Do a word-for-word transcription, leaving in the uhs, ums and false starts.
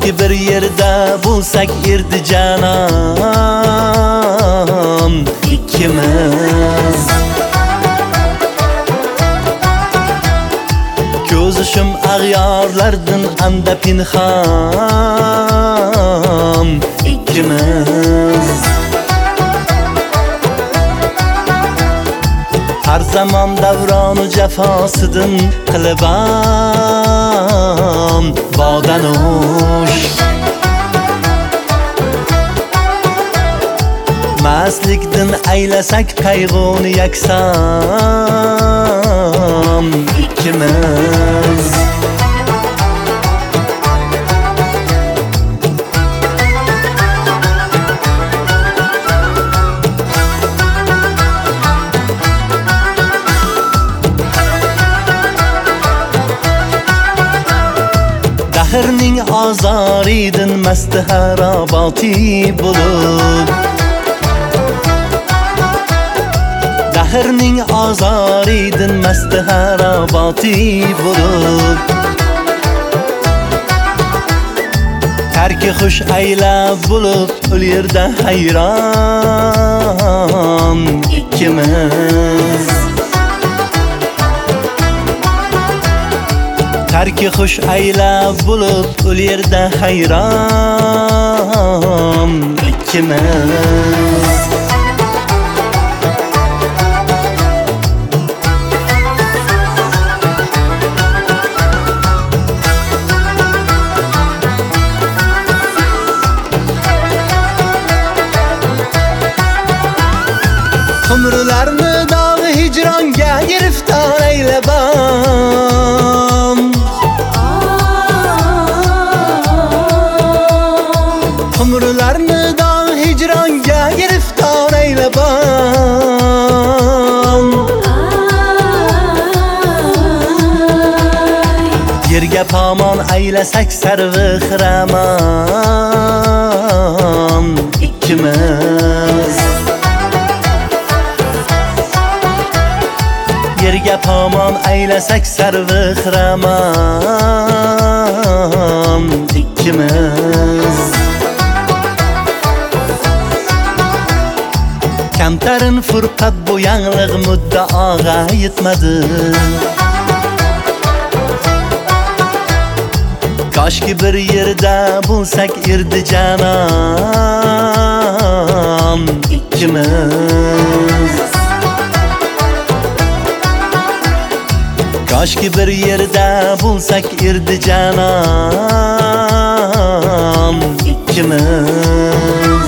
Koshki bir yerda bo'lsak erdi janon ikkimiz. Ko'zishim ag'yorlardan anda pinhon ikkimiz. Har zaman davronu jafosidan qilibam bodanush. Maslikdan aylasak qayg'uni yakson ikkimiz. Dahrning azoridan masti haroboti bo'lib, Dahrning azoridan masti haroboti bo'lib, tarki xush aylab bo'lib ul yerda hayron ikkimiz. Tarki xush aylab bo'lib ul yerda hayron ikkimiz. Umrlarni dog'i hijronga giriftor aylabam. Umrlarni dog'i hijronga giriftor aylabam. Yerga pomon aylasak sarvi xiraman ikkimiz. Yerga pomon aylasak sarvi xiraman ikkimiz. Kamtarin furqat bu yanglig' muddaoga yetmadi. Koshki bir yerda bo'lsak erdi janon ikkimiz. Koshki bir yerda bo'lsak erdi janon ikkimiz.